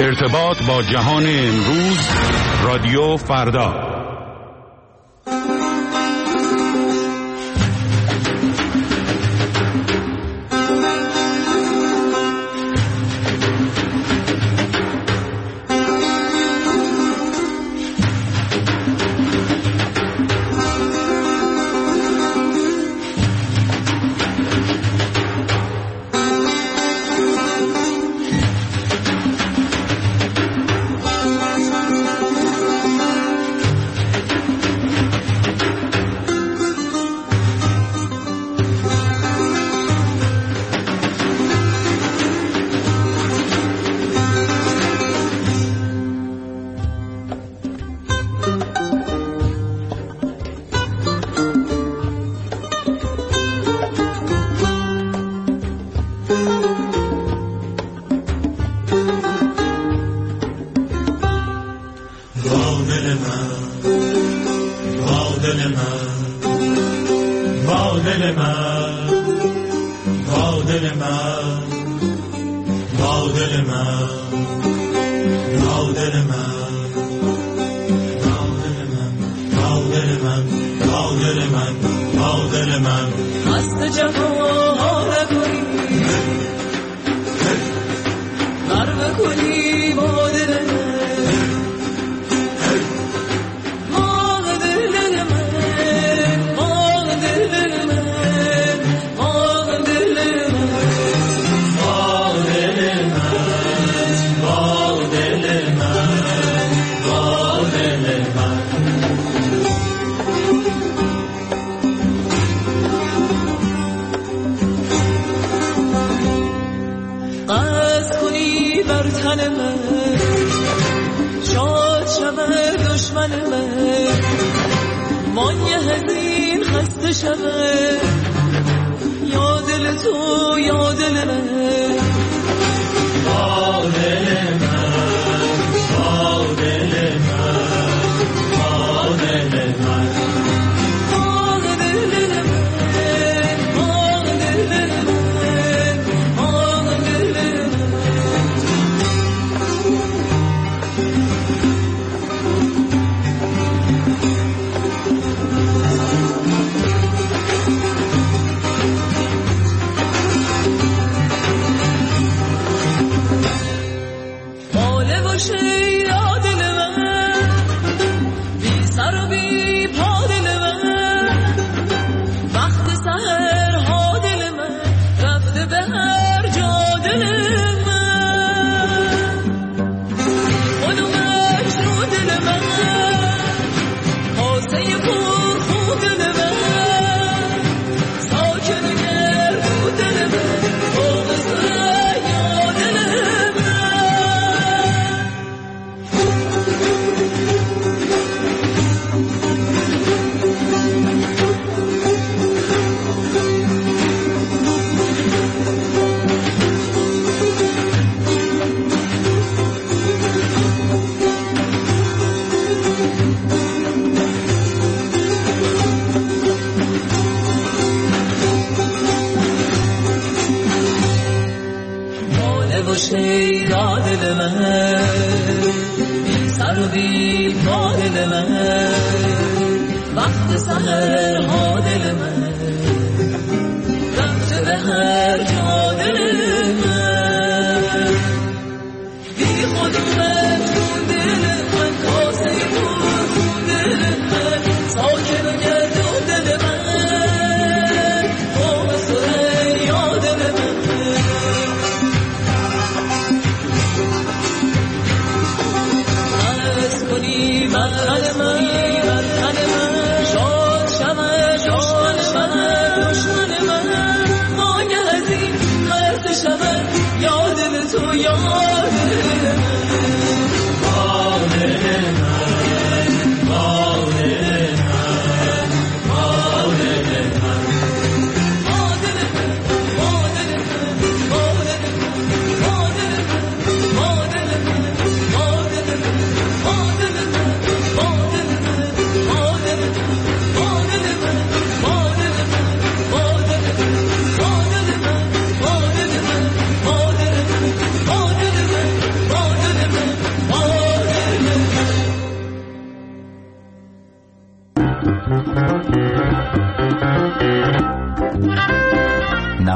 ارتباط با جهان امروز، رادیو فردا.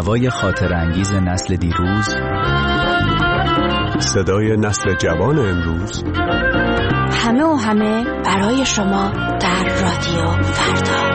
هوای خاطر انگیز نسل دیروز، صدای نسل جوان امروز، همه برای شما در رادیو فردا.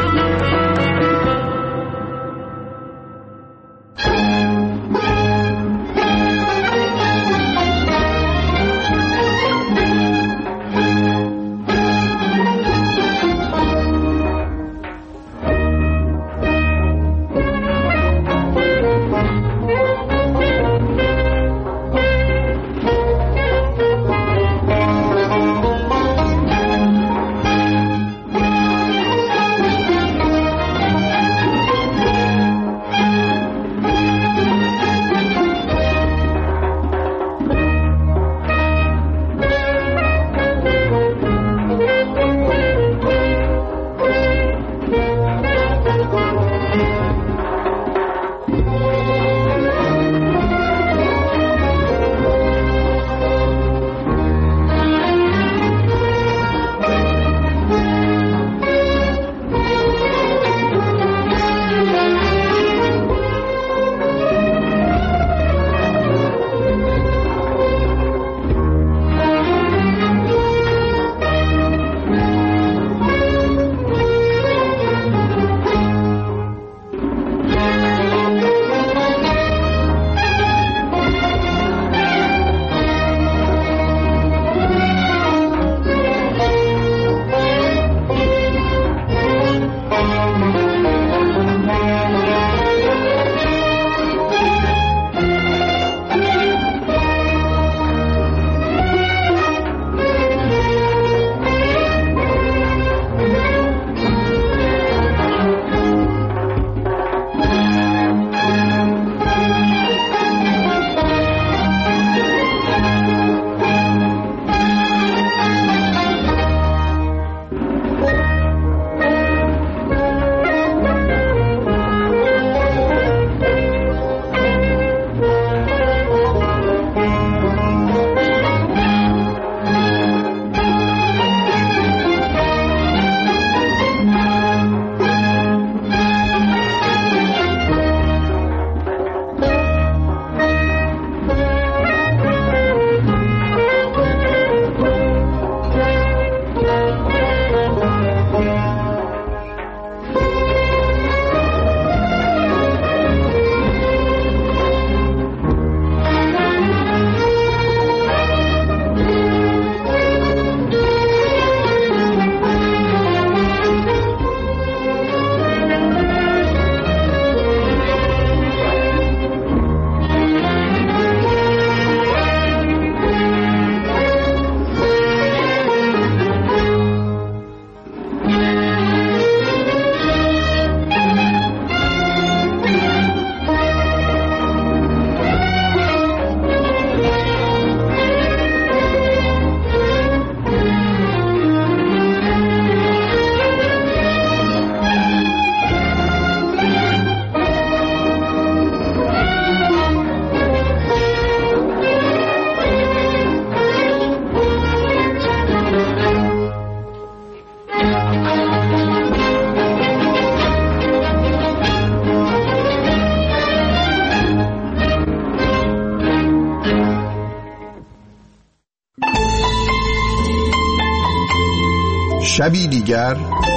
شبی دیگر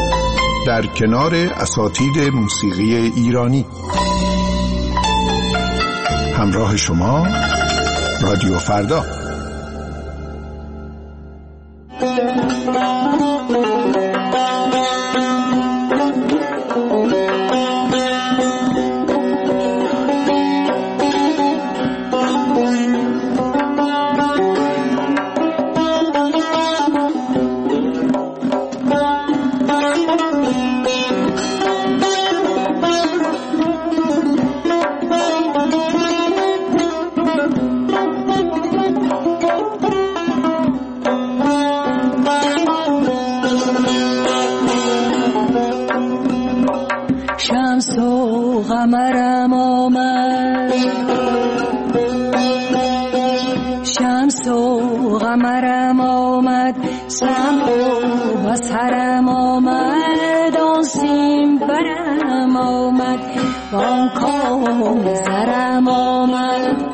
در کنار اساتید موسیقی ایرانی. همراه شما رادیو فردا. شمس و قمرم آمد، شمس و قمرم آمد، سمع و بصرم آمد، آن سیم برم آمد، وان کام زرم آمد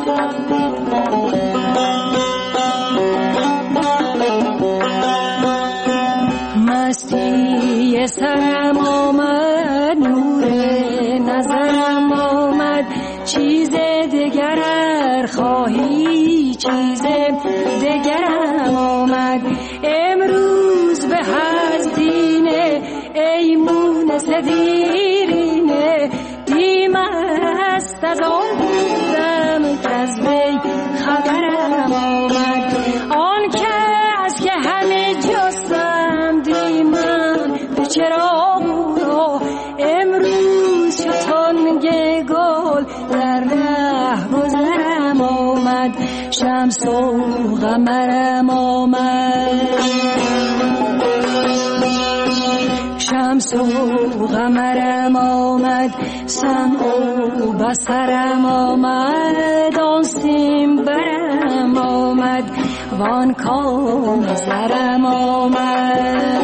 مستی سرم آمد نور نظرم آمد چیز دگر خواهی چیز دگرم آمد امروز به هزدینه ایمون سدیرینه دیم است از آن بودم که از وی خبرم آمد آن کس که همه جستم دیمم به چراغ را امروز شتانگ گل در ره گذرم آمد شمس و قمرم آمد شمس و قمرم آمد سمع و بصرم آمد آن سیم برم آمد وان کام زرم آمد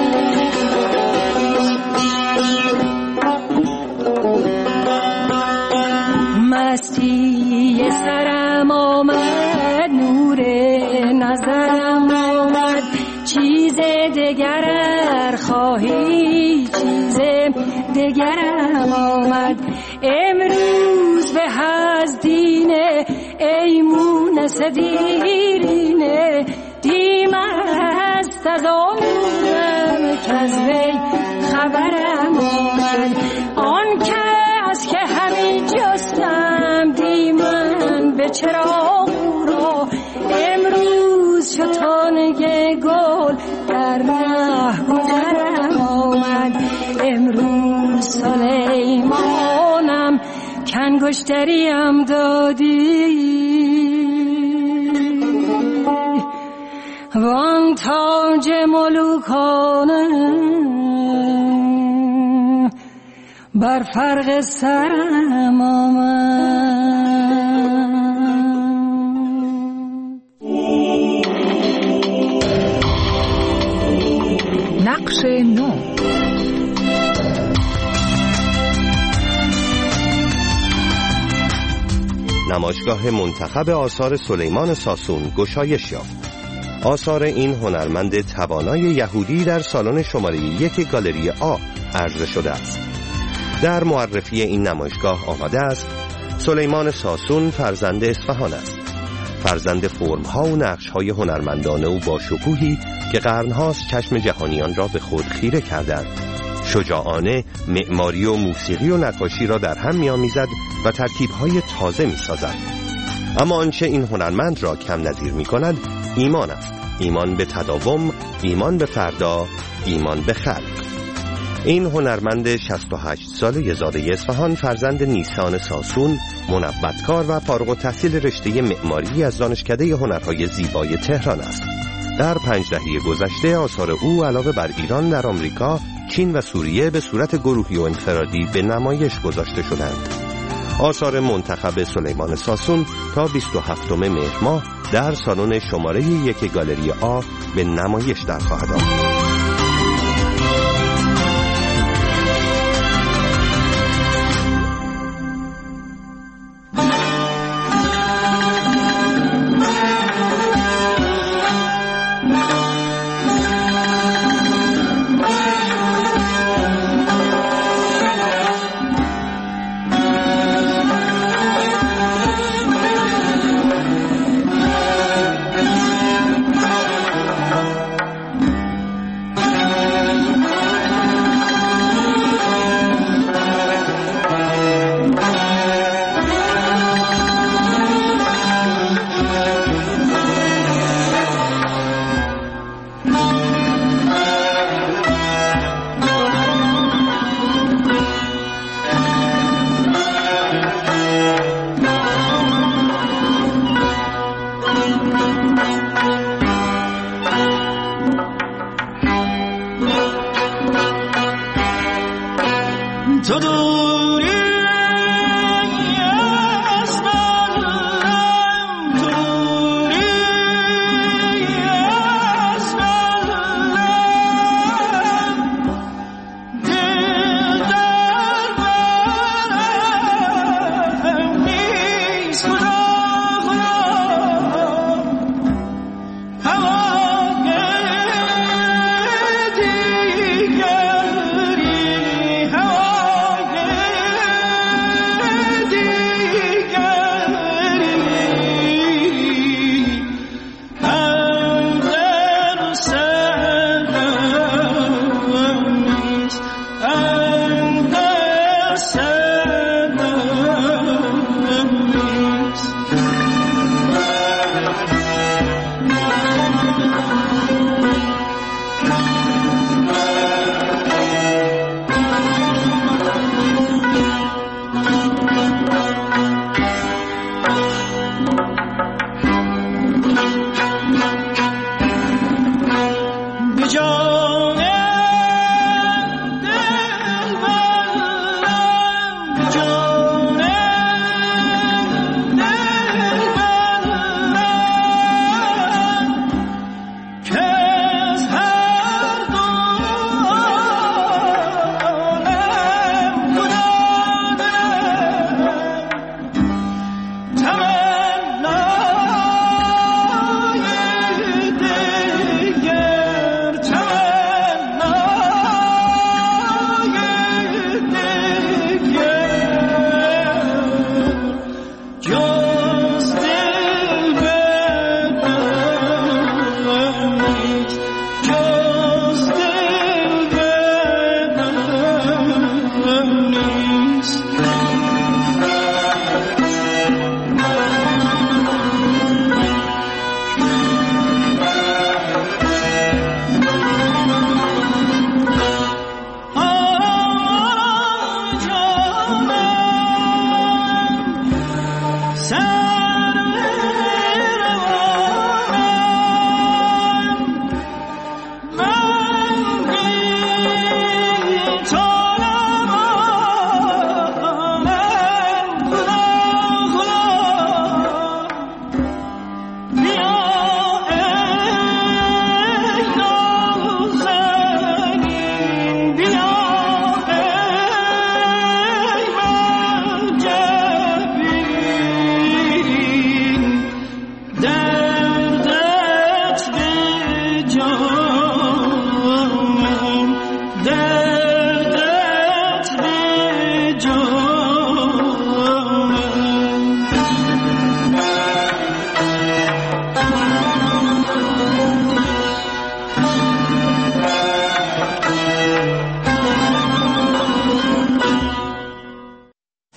مستی سرم آمد نور نظرم آمد چیز دگر خواهی چیز دگرم آمد امروز به هزدینه ایمون سدیرینه دیم است از آنم که از وی خبرم آمد آن کس که همی جستم دیمن به چراغ را امروز شتانگ گل در ره گذرم آمد امروز سلیمانم کنگشتریم دادی وان تاج ملوکانم بر فرق سرم آمد نقش نو نمایشگاه منتخب آثار سلیمان ساسون گشایش یافت. آثار این هنرمند توانای یهودی در سالن شماره 1 گالری آ عرضه شده است. در معرفی این نمایشگاه آمده است سلیمان ساسون فرزند اصفهان است. فرزند فرم‌ها و نقش‌های هنرمندانه و با شکوهی که قرن‌هاست چشم جهانیان را به خود خیره کردند. شجاعانه معماری و موسیقی و نقاشی را در هم می‌آمیزد و ترکیب‌های تازه می‌سازد. اما آنچه این هنرمند را کم نظیر می‌کند ایمان است. ایمان به تداوم، ایمان به فردا، ایمان به خلق. این هنرمند 68 ساله زاده اصفهان فرزند نیسان ساسون، منبتکار و فارغ التحصیل رشته معماری از دانشکده هنرهای زیبای تهران است. در 5 دهه گذشته آثار او علاوه بر ایران در آمریکا، چین و سوریه به صورت گروهی و انفرادی به نمایش گذاشته شدند. آثار منتخب سلیمان ساسون تا 27 مهر ماه در سالن شماره 1 گالری آ به نمایش در خواهد آمد.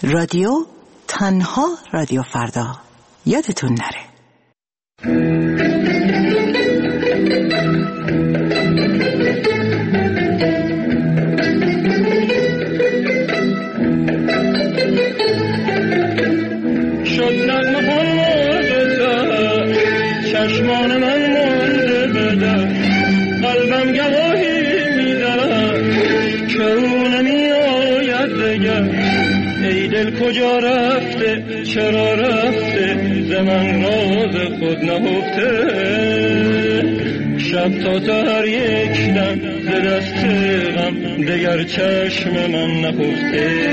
رادیو تنها رادیو فردا. یادتون نره. شد نغمه مرده چشمان من مانده بده، قلبم گواهی میده که او نمی آید دگر. ای دل کجا رفته چرا رفته، ز من راز خود نهفته. شب تا سحر یک دم ز دست غم، دگر چشم من نخفته.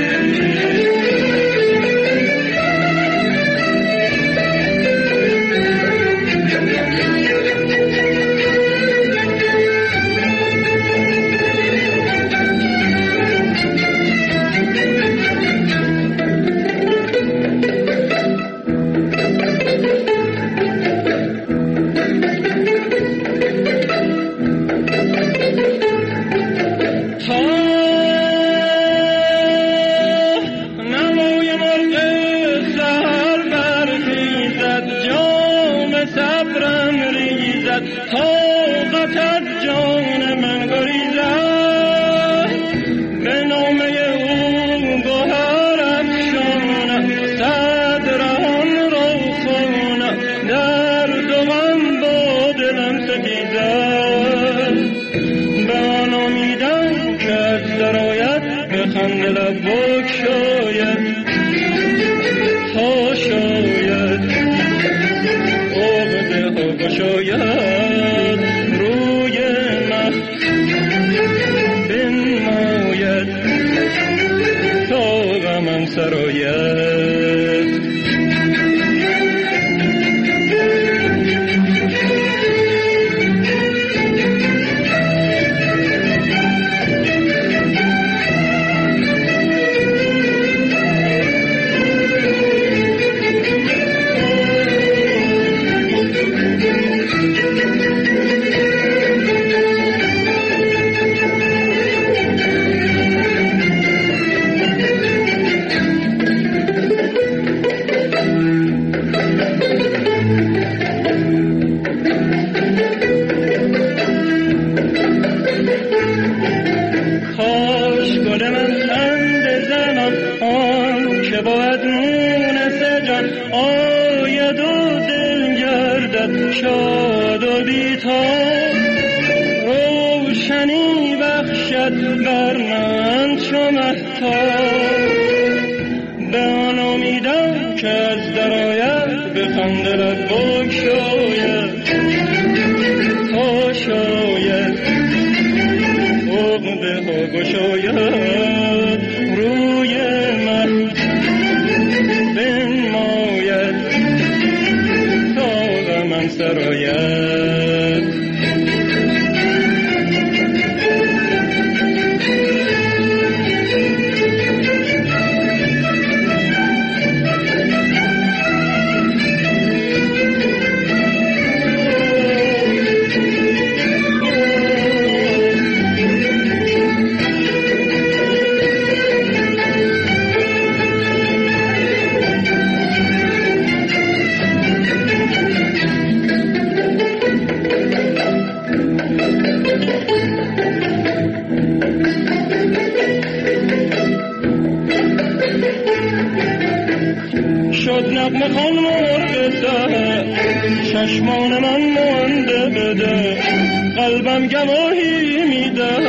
چشمان من مانده بده، قلبم گواهی میده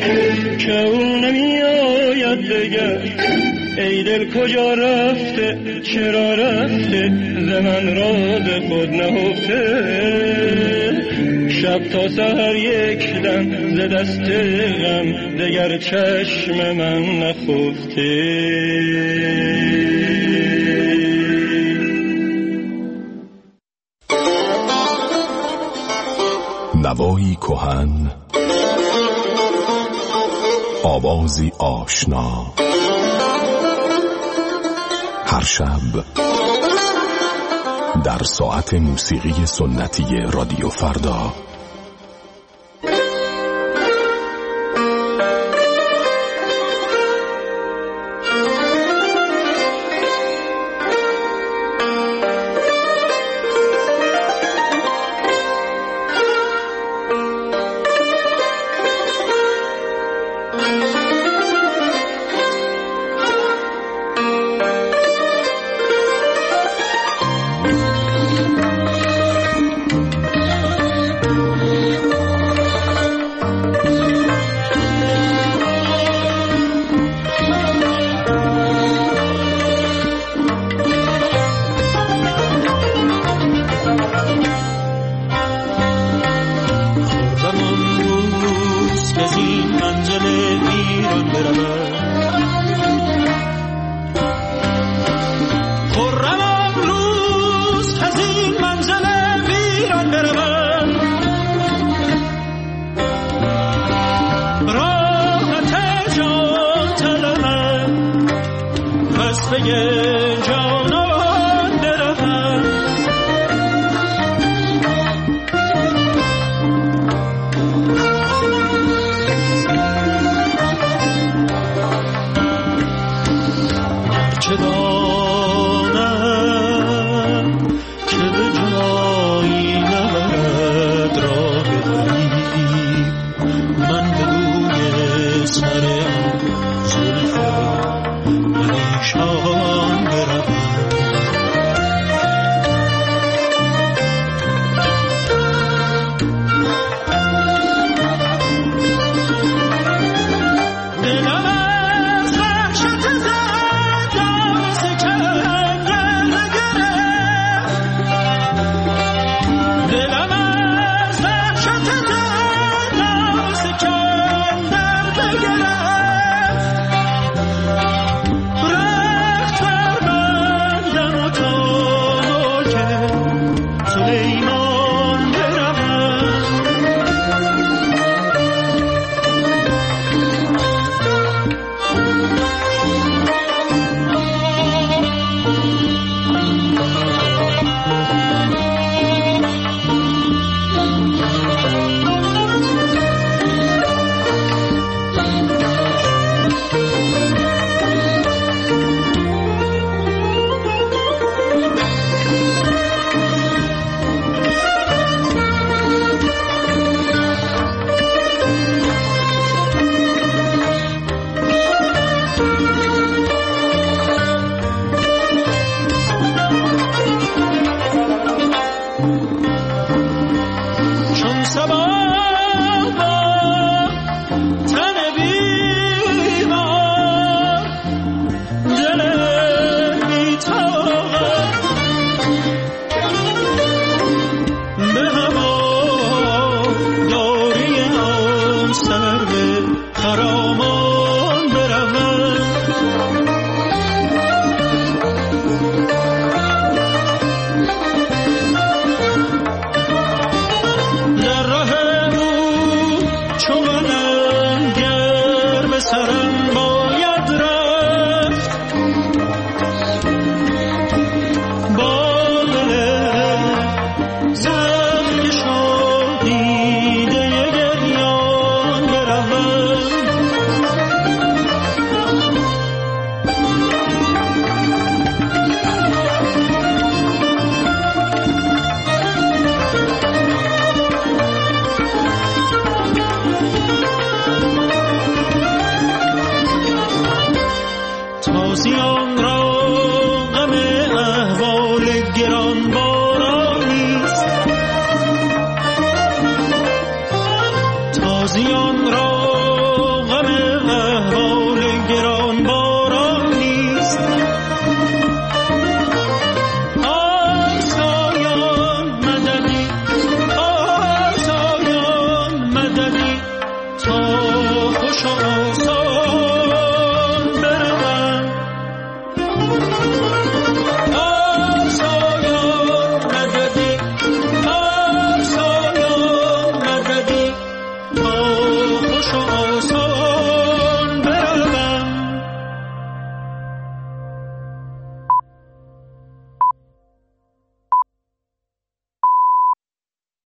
که او نمی آید دگر. ای دل کجا رفته چرا رفته، ز من راز خود نهفته. شب تا سحر یک دم ز دست غم، دگر چشم من نخفته. نوایی کهن، آوازی آشنا، هر شب در ساعت موسیقی سنتی رادیو فردا. بروم راحت جان طلبم پس به جانان بروم چه دانم که به جایی نبرد راه غریب من به روی سر زلف پریشان بروم تازیان را غم احوال گران بارانیست تازیان